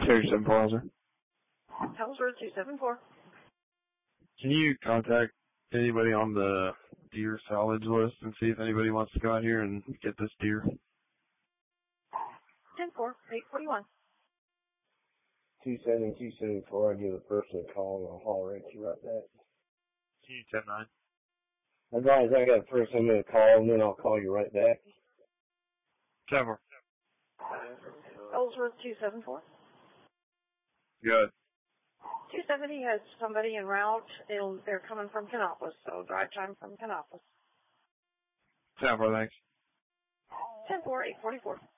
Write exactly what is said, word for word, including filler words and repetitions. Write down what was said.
Cherry seven four, sir. Ellsworth two seven four. Can you contact anybody on the deer salvage list and see if anybody wants to go out here and get this deer? ten four, eight forty-one. two seven two seven four, I'll give the person a call and I'll holler at you right back. Can you ten nine? Advise I got a person I'm going to call and then I'll call you right back. ten four. Ellsworth two seven four. Good. two seventy has somebody en route. It'll, they're coming from Kannapolis, so drive time from Kannapolis. ten four, thanks. ten four, eight forty-four.